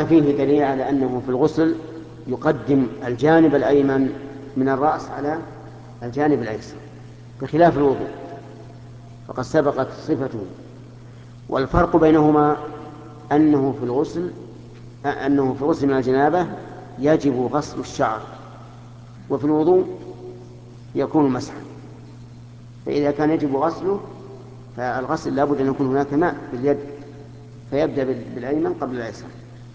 فيه دليل على أنه في الغسل يقدم الجانب الأيمن من الرأس على الجانب الأيسر، بخلاف الوضوء فقد سبقت صفته. والفرق بينهما أنه في الغسل من الجنابة يجب غسل الشعر، وفي الوضوء يكون مسحا. فإذا كان يجب غسله فالغسل لابد أن يكون هناك ماء باليد، فيبدأ بالأيمن قبل الأيسر.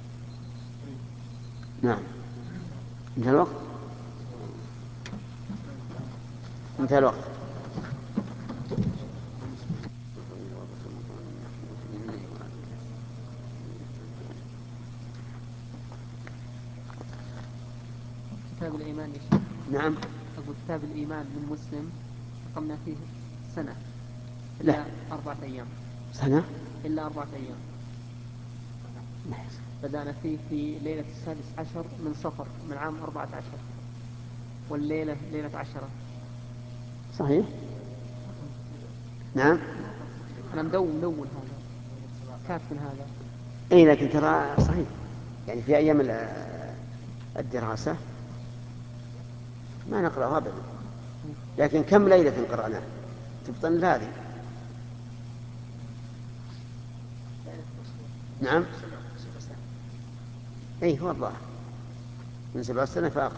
نعم. انتهى الوقت. انتهى الوقت. كتاب الإيمان يا شيخ. نعم. أقول كتاب الإيمان من مسلم قمنا فيه سنة لا، إلا 4 أيام. سنة إلا 4 أيام. بدأنا فيه في ليلة 16 من صفر من عام 14، والليلة ليلة 10. صحيح. نعم. أنا مدون هذا كاتب هذا. أي لكن ترى صحيح، يعني في أيام الدراسة ما نقرأه أبدا، لكن كم ليلة قرأناه تبطن هذه. نعم. أي هو الظاهر من 7 سنة فأقل.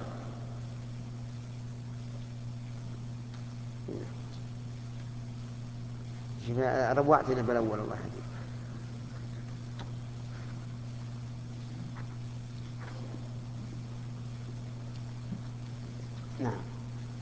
روعتنا بالأول الله يهديك. نعم.